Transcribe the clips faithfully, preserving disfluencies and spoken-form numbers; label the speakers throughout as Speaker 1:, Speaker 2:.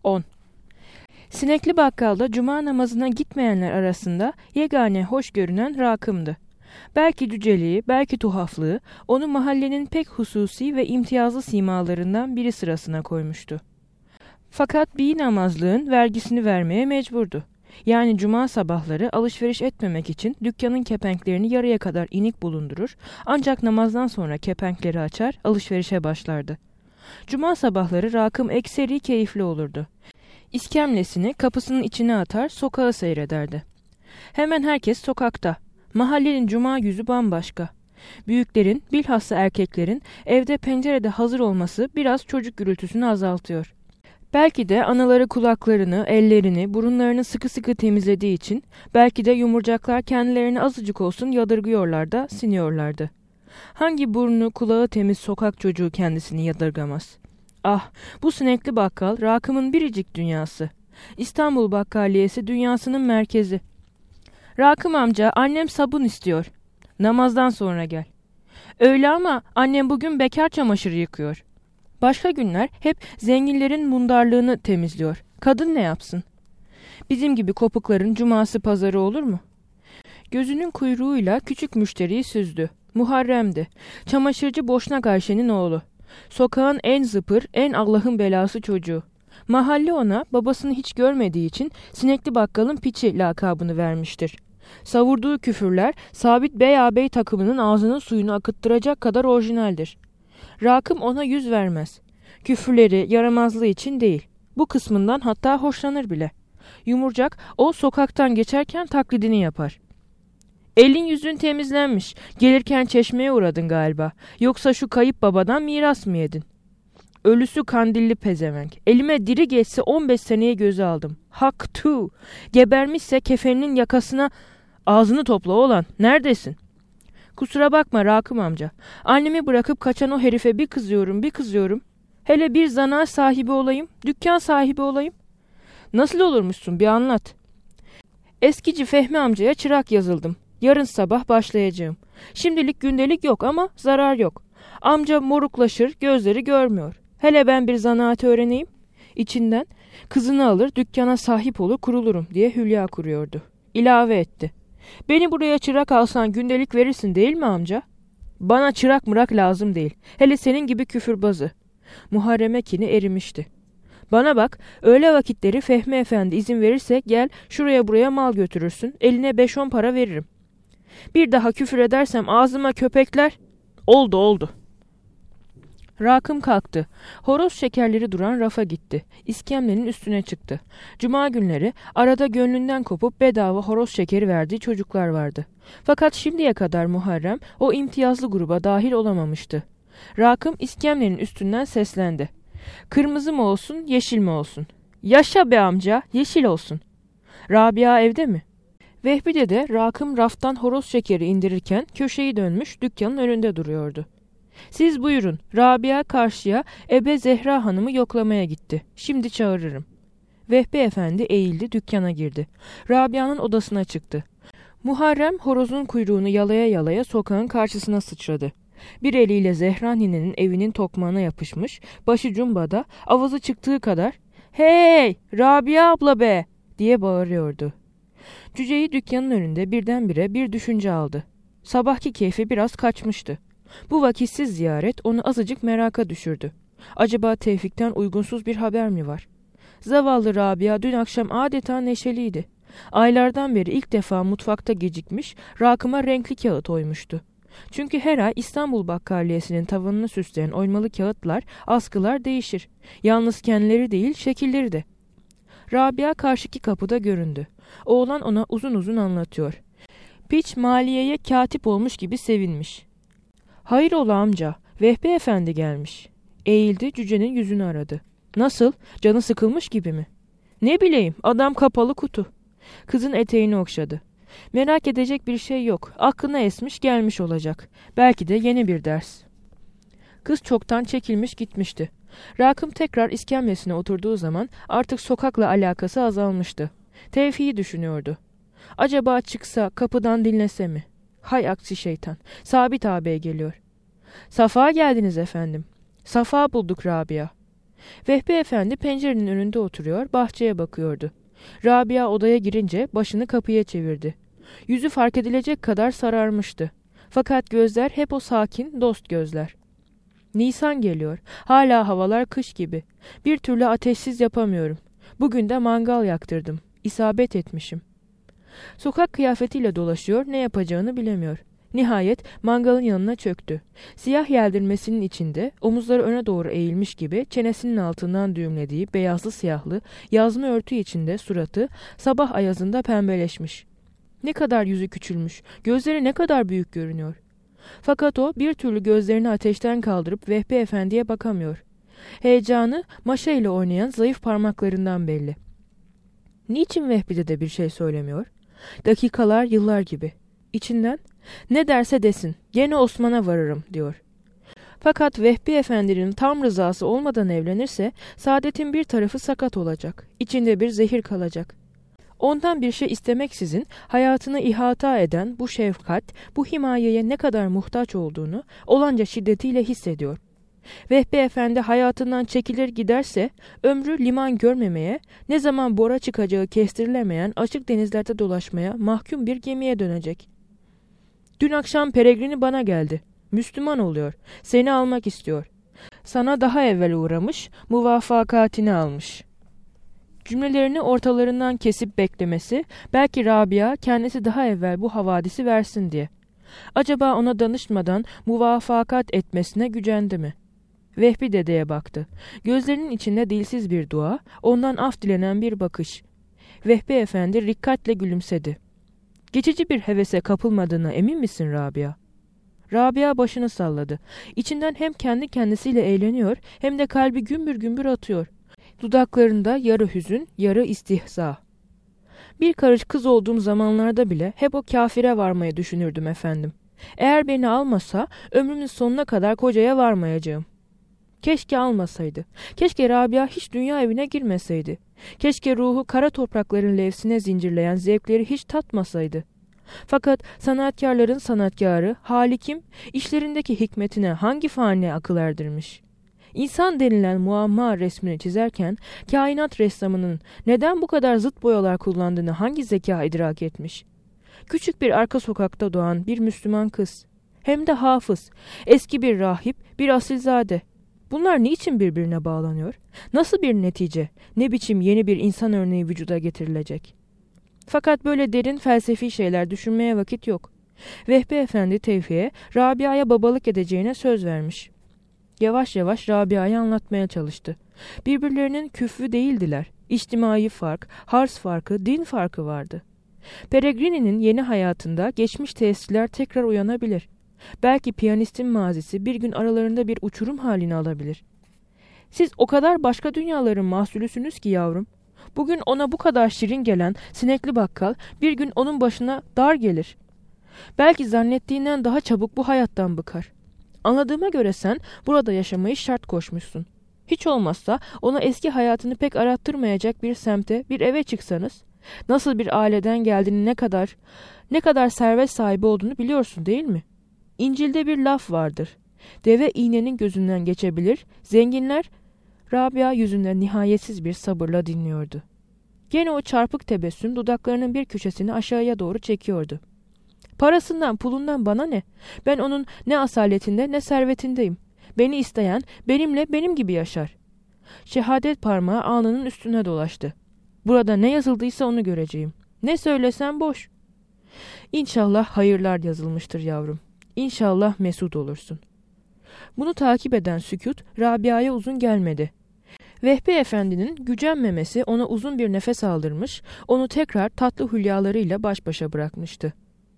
Speaker 1: on. Sinekli bakkalda cuma namazına gitmeyenler arasında yegane hoş görünen Rakım'dı. Belki cüceliği, belki tuhaflığı onu mahallenin pek hususi ve imtiyazlı simalarından biri sırasına koymuştu. Fakat bir namazlığın vergisini vermeye mecburdu. Yani cuma sabahları alışveriş etmemek için dükkanın kepenklerini yarıya kadar inik bulundurur, ancak namazdan sonra kepenkleri açar, alışverişe başlardı. Cuma sabahları Rakım ekseri keyifli olurdu. İskemlesini kapısının içine atar, sokağı seyrederdi. Hemen herkes sokakta. Mahallenin cuma yüzü bambaşka. Büyüklerin, bilhassa erkeklerin evde pencerede hazır olması biraz çocuk gürültüsünü azaltıyor. Belki de anaları kulaklarını, ellerini, burunlarını sıkı sıkı temizlediği için, belki de yumurcaklar kendilerini azıcık olsun yadırgıyorlar da siniyorlardı. Hangi burnu kulağı temiz sokak çocuğu kendisini yadırgamaz? Ah, bu sinekli bakkal Rakım'ın biricik dünyası. İstanbul Bakkaliyesi dünyasının merkezi. Rakım amca, annem sabun istiyor. Namazdan sonra gel. Öyle ama annem bugün bekar çamaşırı yıkıyor. Başka günler hep zenginlerin mundarlığını temizliyor. Kadın ne yapsın? Bizim gibi kopukların cuması pazarı olur mu? Gözünün kuyruğuyla küçük müşteriyi süzdü. Muharrem'di. Çamaşırcı Boşnak Ayşe'nin oğlu. Sokağın en zıpır, en Allah'ın belası çocuğu. Mahalle ona babasını hiç görmediği için sinekli bakkalın piçi lakabını vermiştir. Savurduğu küfürler Sabit Bey ağabey takımının ağzının suyunu akıttıracak kadar orijinaldir. Rakım ona yüz vermez. Küfürleri, yaramazlığı için değil. Bu kısmından hatta hoşlanır bile. Yumurcak o sokaktan geçerken taklidini yapar. Elin yüzün temizlenmiş. Gelirken çeşmeye uğradın galiba. Yoksa şu kayıp babadan miras mı yedin? Ölüsü kandilli pezevenk. Elime diri geçse on beş seneye göze aldım. Hak tu. Gebermişse kefeninin yakasına ağzını topla oğlan. Neredesin? Kusura bakma Rakım amca. Annemi bırakıp kaçan o herife bir kızıyorum bir kızıyorum. Hele bir zanaat sahibi olayım, dükkan sahibi olayım. Nasıl olurmuşsun bir anlat. Eskici Fehmi amcaya çırak yazıldım. Yarın sabah başlayacağım. Şimdilik gündelik yok ama zarar yok. Amca moruklaşır, gözleri görmüyor. Hele ben bir zanaat öğreneyim. İçinden kızını alır, dükkana sahip olur, kurulurum diye hülya kuruyordu. İlave etti. Beni buraya çırak alsan gündelik verirsin değil mi amca? Bana çırak mırak lazım değil. Hele senin gibi küfürbazı. Muharrem'e kini erimişti. Bana bak, öğle vakitleri Fehmi Efendi izin verirse gel şuraya buraya mal götürürsün. Eline beş on para veririm. Bir daha küfür edersem ağzıma köpekler. Oldu oldu. Rakım kalktı. Horoz şekerleri duran rafa gitti. İskemlenin üstüne çıktı. Cuma günleri arada gönlünden kopup bedava horoz şekeri verdiği çocuklar vardı. Fakat şimdiye kadar Muharrem o imtiyazlı gruba dahil olamamıştı. Rakım iskemlenin üstünden seslendi. Kırmızı mı olsun, yeşil mi olsun? Yaşa be amca, yeşil olsun. Rabia evde mi? Vehbi dede Rakım raftan horoz şekeri indirirken köşeyi dönmüş dükkanın önünde duruyordu. Siz buyurun, Rabia karşıya Ebe Zehra Hanım'ı yoklamaya gitti. Şimdi çağırırım. Vehbi Efendi eğildi, dükkana girdi. Rabia'nın odasına çıktı. Muharrem horozun kuyruğunu yalaya yalaya sokağın karşısına sıçradı. Bir eliyle Zehra ninenin evinin tokmağına yapışmış, başı cumbada, avazı çıktığı kadar "Hey, Rabia abla be!" diye bağırıyordu. Cüceyi dükkanın önünde birdenbire bir düşünce aldı. Sabahki keyfi biraz kaçmıştı. Bu vakitsiz ziyaret onu azıcık meraka düşürdü. Acaba Tevfik'ten uygunsuz bir haber mi var? Zavallı Rabia dün akşam adeta neşeliydi. Aylardan beri ilk defa mutfakta gecikmiş, Rakım'a renkli kağıt oymuştu. Çünkü her ay İstanbul Bakkaliyesi'nin tavanını süsleyen oymalı kağıtlar, askılar değişir. Yalnız kendileri değil, şekilleri de. Rabia karşıki kapıda göründü. Oğlan ona uzun uzun anlatıyor. Piç maliyeye katip olmuş gibi sevinmiş. Hayrola amca, Vehbi Efendi gelmiş. Eğildi, cücenin yüzünü aradı. Nasıl, canı sıkılmış gibi mi? Ne bileyim, adam kapalı kutu. Kızın eteğini okşadı. Merak edecek bir şey yok. Aklına esmiş gelmiş olacak. Belki de yeni bir ders. Kız çoktan çekilmiş gitmişti. Rakım tekrar iskemlesine oturduğu zaman artık sokakla alakası azalmıştı. Tevfik'i düşünüyordu. Acaba çıksa kapıdan dinlese mi? Hay aksi şeytan. Sabit ağabey geliyor. Safa geldiniz efendim. Safa bulduk Rabia. Vehbi Efendi pencerenin önünde oturuyor, bahçeye bakıyordu. Rabia odaya girince başını kapıya çevirdi. Yüzü fark edilecek kadar sararmıştı. Fakat gözler hep o sakin, dost gözler. Nisan geliyor. Hala havalar kış gibi. Bir türlü ateşsiz yapamıyorum. Bugün de mangal yaktırdım. İsabet etmişim. Sokak kıyafetiyle dolaşıyor, ne yapacağını bilemiyor. Nihayet mangalın yanına çöktü. Siyah yeldirmesinin içinde, omuzları öne doğru eğilmiş gibi çenesinin altından düğümlediği beyazlı siyahlı yazma örtü içinde suratı sabah ayazında pembeleşmiş. Ne kadar yüzü küçülmüş, gözleri ne kadar büyük görünüyor. Fakat o bir türlü gözlerini ateşten kaldırıp Vehbi Efendi'ye bakamıyor. Heyecanı maşa ile oynayan zayıf parmaklarından belli. Niçin Vehbi Dede bir şey söylemiyor? Dakikalar yıllar gibi. İçinden ne derse desin gene Osman'a varırım diyor. Fakat Vehbi Efendi'nin tam rızası olmadan evlenirse saadetin bir tarafı sakat olacak. İçinde bir zehir kalacak. Ondan bir şey istemeksizin hayatını ihata eden bu şefkat, bu himayeye ne kadar muhtaç olduğunu olanca şiddetiyle hissediyor. Vehbi Efendi hayatından çekilir giderse ömrü liman görmemeye, ne zaman bora çıkacağı kestirilemeyen açık denizlerde dolaşmaya mahkum bir gemiye dönecek. Dün akşam Peregrini bana geldi. Müslüman oluyor. Seni almak istiyor. Sana daha evvel uğramış, muvafakatini almış. Cümlelerini ortalarından kesip beklemesi, belki Rabia kendisi daha evvel bu havadisi versin diye. Acaba ona danışmadan muvafakat etmesine gücendi mi? Vehbi Dede'ye baktı. Gözlerinin içinde dilsiz bir dua, ondan af dilenen bir bakış. Vehbi Efendi rikkatle gülümsedi. Geçici bir hevese kapılmadığına emin misin Rabia? Rabia başını salladı. İçinden hem kendi kendisiyle eğleniyor hem de kalbi gümbür gümbür atıyor. Dudaklarında yarı hüzün, yarı istihza. Bir karış kız olduğum zamanlarda bile hep o kafire varmayı düşünürdüm efendim. Eğer beni almasa ömrümün sonuna kadar kocaya varmayacağım. Keşke almasaydı. Keşke Rabia hiç dünya evine girmeseydi. Keşke ruhu kara toprakların levsine zincirleyen zevkleri hiç tatmasaydı. Fakat sanatkarların sanatkarı, Halikim, işlerindeki hikmetine hangi fani akıl erdirmiş? İnsan denilen muamma resmini çizerken, kainat ressamının neden bu kadar zıt boyalar kullandığını hangi zeka idrak etmiş? Küçük bir arka sokakta doğan bir Müslüman kız. Hem de hafız, eski bir rahip, bir asilzade. Bunlar niçin birbirine bağlanıyor? Nasıl bir netice, ne biçim yeni bir insan örneği vücuda getirilecek? Fakat böyle derin felsefi şeyler düşünmeye vakit yok. Vehbi Efendi Tevfik'e Rabia'ya babalık edeceğine söz vermiş. Yavaş yavaş Rabia'yı anlatmaya çalıştı. Birbirlerinin küfrü değildiler. İçtimai fark, harz farkı, din farkı vardı. Peregrini'nin yeni hayatında geçmiş tesirler tekrar uyanabilir. Belki piyanistin mazisi bir gün aralarında bir uçurum halini alabilir. Siz o kadar başka dünyaların mahsulüsünüz ki yavrum. Bugün ona bu kadar şirin gelen sinekli bakkal bir gün onun başına dar gelir. Belki zannettiğinden daha çabuk bu hayattan bıkar. Anladığıma göre sen burada yaşamayı şart koşmuşsun. Hiç olmazsa ona eski hayatını pek arattırmayacak bir semte, bir eve çıksanız, nasıl bir aileden geldiğini, ne kadar, ne kadar servet sahibi olduğunu biliyorsun değil mi? İncil'de bir laf vardır. Deve iğnenin gözünden geçebilir, zenginler. Rabia yüzünden nihayetsiz bir sabırla dinliyordu. Gene o çarpık tebessüm dudaklarının bir köşesini aşağıya doğru çekiyordu. Parasından, pulundan bana ne? Ben onun ne asaletinde ne servetindeyim. Beni isteyen benimle benim gibi yaşar. Şehadet parmağı alnının üstüne dolaştı. Burada ne yazıldıysa onu göreceğim. Ne söylesem boş. İnşallah hayırlar yazılmıştır yavrum. İnşallah mesut olursun. Bunu takip eden sükût Rabia'ya uzun gelmedi. Vehbi Efendi'nin gücenmemesi ona uzun bir nefes aldırmış, onu tekrar tatlı hülyalarıyla baş başa bırakmıştı.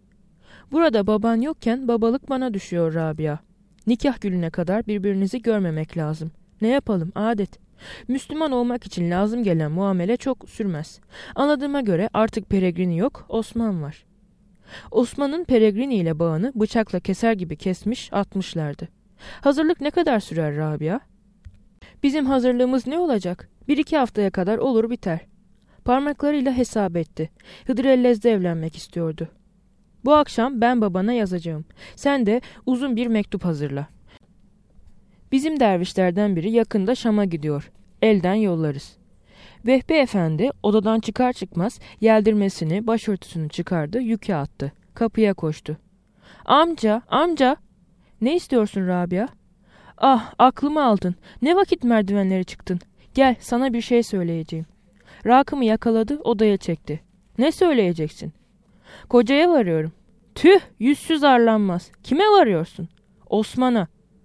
Speaker 1: Burada baban yokken babalık bana düşüyor Rabia. Nikah gününe kadar birbirinizi görmemek lazım. Ne yapalım, adet. Müslüman olmak için lazım gelen muamele çok sürmez. Anladığıma göre artık Peregrini yok, Osman var. Osman'ın Peregrini ile bağını bıçakla keser gibi kesmiş, atmışlardı. Hazırlık ne kadar sürer Rabia? Bizim hazırlığımız ne olacak? Bir iki haftaya kadar olur biter. Parmaklarıyla hesap etti. Hıdrellez'de evlenmek istiyordu. Bu akşam ben babana yazacağım. Sen de uzun bir mektup hazırla. Bizim dervişlerden biri yakında Şam'a gidiyor. Elden yollarız. Vehbi Efendi odadan çıkar çıkmaz yeldirmesini, başörtüsünü çıkardı, yüke attı. Kapıya koştu. Amca, amca! Ne istiyorsun Rabia? Ah, aklımı aldın. Ne vakit merdivenlere çıktın? Gel, sana bir şey söyleyeceğim. Rakım'ı yakaladı, odaya çekti. Ne söyleyeceksin? Kocaya varıyorum. Tüh, yüzsüz arlanmaz. Kime varıyorsun? Osman'a.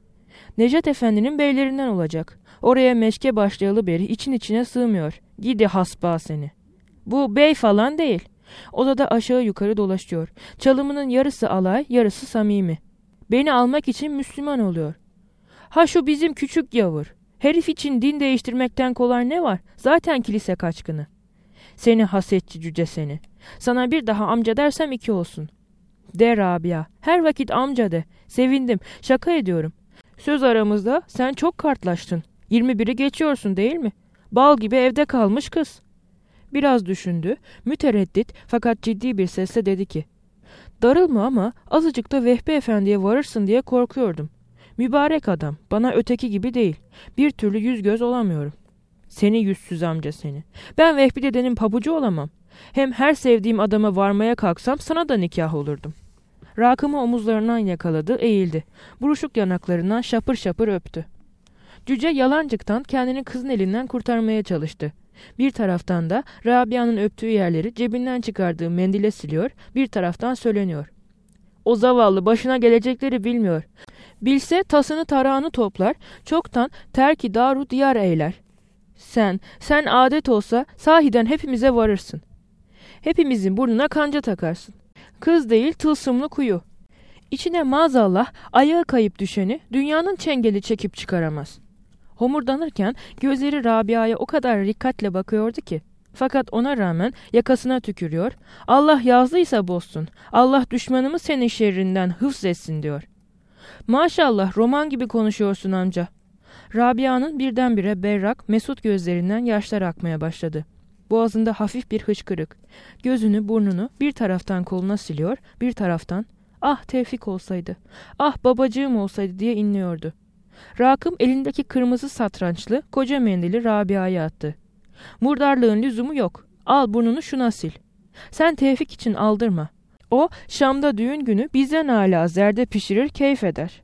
Speaker 1: Necdet Efendi'nin beylerinden olacak. Oraya meşke başlayalı beri için içine sığmıyor. Gidi hasba seni. Bu bey falan değil. Odada aşağı yukarı dolaşıyor. Çalımının yarısı alay, yarısı samimi. Beni almak için Müslüman oluyor. Ha şu bizim küçük yavur. Herif için din değiştirmekten kolay ne var? Zaten kilise kaçkını. Seni hasetçi cüce seni. Sana bir daha amca dersem iki olsun. De Rabia. Her vakit amca de. Sevindim. Şaka ediyorum. Söz aramızda sen çok kartlaştın. yirmi biri geçiyorsun değil mi? Bal gibi evde kalmış kız. Biraz düşündü. Mütereddit fakat ciddi bir sesle dedi ki. Darılma ama azıcık da Vehbi Efendi'ye varırsın diye korkuyordum. Mübarek adam. Bana öteki gibi değil. Bir türlü yüz göz olamıyorum. Seni yüzsüz amca seni. Ben Vehbi dedenin pabucu olamam. Hem her sevdiğim adama varmaya kalksam sana da nikah olurdum. Rakım'ı omuzlarından yakaladı, eğildi. Buruşuk yanaklarından şapır şapır öptü. Cüce yalancıktan kendini kızın elinden kurtarmaya çalıştı. Bir taraftan da Rabia'nın öptüğü yerleri cebinden çıkardığı mendile siliyor, bir taraftan söyleniyor. O zavallı başına gelecekleri bilmiyor. Bilse tasını tarağını toplar, çoktan terki daru diyar eyler. Sen, sen adet olsa sahiden hepimize varırsın. Hepimizin burnuna kanca takarsın. Kız değil tılsımlı kuyu. İçine maazallah ayağı kayıp düşeni dünyanın çengeli çekip çıkaramaz. Homurdanırken gözleri Rabia'ya o kadar dikkatle bakıyordu ki. Fakat ona rağmen yakasına tükürüyor. Allah yazdıysa bozsun. Allah düşmanımı senin şerrinden hıfz etsin diyor. Maşallah roman gibi konuşuyorsun amca. Rabia'nın birdenbire berrak, mesut gözlerinden yaşlar akmaya başladı. Boğazında hafif bir hıçkırık. Gözünü, burnunu bir taraftan koluna siliyor, bir taraftan ah Tevfik olsaydı, ah babacığım olsaydı diye inliyordu. Rakım elindeki kırmızı satrançlı koca mendili Rabia'ya attı. Murdarlığın lüzumu yok. Al burnunu şuna sil. Sen Tevfik için aldırma. O Şam'da düğün günü bizden âlâ zerde pişirir keyif eder.